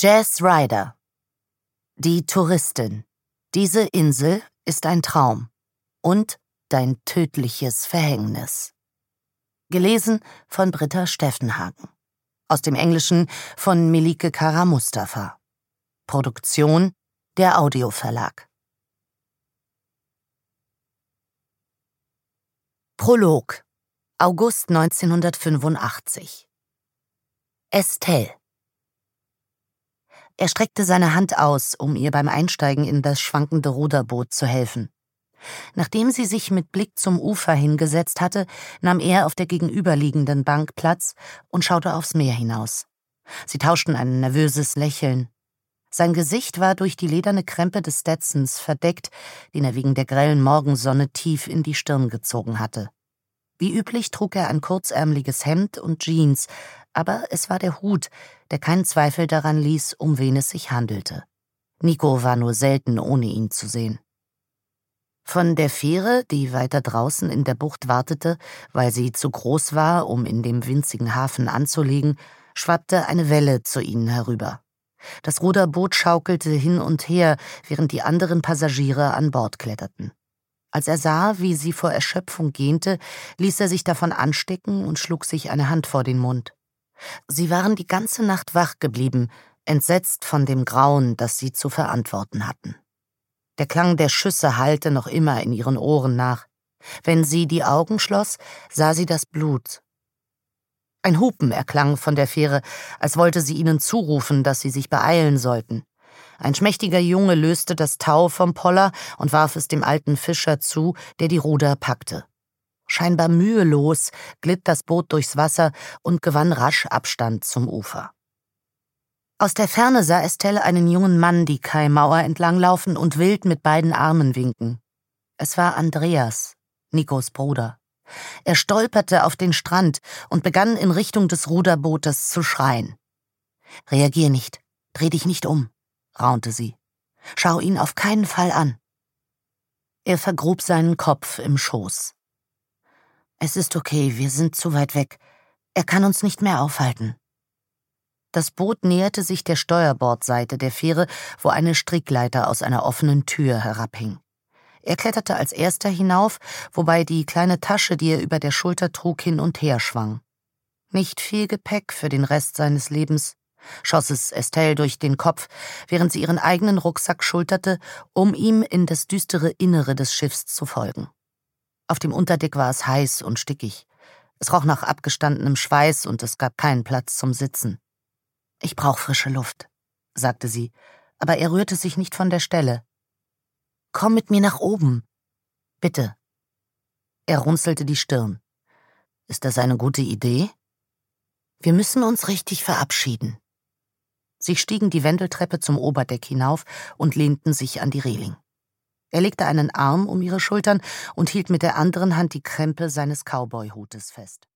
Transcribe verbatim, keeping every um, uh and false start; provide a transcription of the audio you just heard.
Jazz Ryder. Die Touristin. Diese Insel ist ein Traum und dein tödliches Verhängnis. Gelesen von Britta Steffenhagen. Aus dem Englischen von Melike Kara Mustafa. Produktion der Audioverlag. Prolog. August neunzehnhundertfünfundachtzig. Estelle. Er streckte seine Hand aus, um ihr beim Einsteigen in das schwankende Ruderboot zu helfen. Nachdem sie sich mit Blick zum Ufer hingesetzt hatte, nahm er auf der gegenüberliegenden Bank Platz und schaute aufs Meer hinaus. Sie tauschten ein nervöses Lächeln. Sein Gesicht war durch die lederne Krempe des Stetsons verdeckt, den er wegen der grellen Morgensonne tief in die Stirn gezogen hatte. Wie üblich trug er ein kurzärmeliges Hemd und Jeans, aber es war der Hut, der keinen Zweifel daran ließ, um wen es sich handelte. Nico war nur selten ohne ihn zu sehen. Von der Fähre, die weiter draußen in der Bucht wartete, weil sie zu groß war, um in dem winzigen Hafen anzulegen, schwappte eine Welle zu ihnen herüber. Das Ruderboot schaukelte hin und her, während die anderen Passagiere an Bord kletterten. Als er sah, wie sie vor Erschöpfung gähnte, ließ er sich davon anstecken und schlug sich eine Hand vor den Mund. Sie waren die ganze Nacht wach geblieben, entsetzt von dem Grauen, das sie zu verantworten hatten. Der Klang der Schüsse hallte noch immer in ihren Ohren nach. Wenn sie die Augen schloss, sah sie das Blut. Ein Hupen erklang von der Fähre, als wollte sie ihnen zurufen, dass sie sich beeilen sollten. Ein schmächtiger Junge löste das Tau vom Poller und warf es dem alten Fischer zu, der die Ruder packte. Scheinbar mühelos glitt das Boot durchs Wasser und gewann rasch Abstand zum Ufer. Aus der Ferne sah Estelle einen jungen Mann die Kaimauer entlanglaufen und wild mit beiden Armen winken. Es war Andreas, Nikos Bruder. Er stolperte auf den Strand und begann in Richtung des Ruderbootes zu schreien. »Reagier nicht, dreh dich nicht um«, raunte sie. »Schau ihn auf keinen Fall an.« Er vergrub seinen Kopf im Schoß. »Es ist okay, wir sind zu weit weg. Er kann uns nicht mehr aufhalten.« Das Boot näherte sich der Steuerbordseite der Fähre, wo eine Strickleiter aus einer offenen Tür herabhing. Er kletterte als erster hinauf, wobei die kleine Tasche, die er über der Schulter trug, hin und her schwang. Nicht viel Gepäck für den Rest seines Lebens, schoss es Estelle durch den Kopf, während sie ihren eigenen Rucksack schulterte, um ihm in das düstere Innere des Schiffs zu folgen. Auf dem Unterdeck war es heiß und stickig. Es roch nach abgestandenem Schweiß und es gab keinen Platz zum Sitzen. »Ich brauche frische Luft«, sagte sie, aber er rührte sich nicht von der Stelle. »Komm mit mir nach oben. Bitte.« Er runzelte die Stirn. »Ist das eine gute Idee?« »Wir müssen uns richtig verabschieden.« Sie stiegen die Wendeltreppe zum Oberdeck hinauf und lehnten sich an die Reling. Er legte einen Arm um ihre Schultern und hielt mit der anderen Hand die Krempe seines Cowboyhutes fest.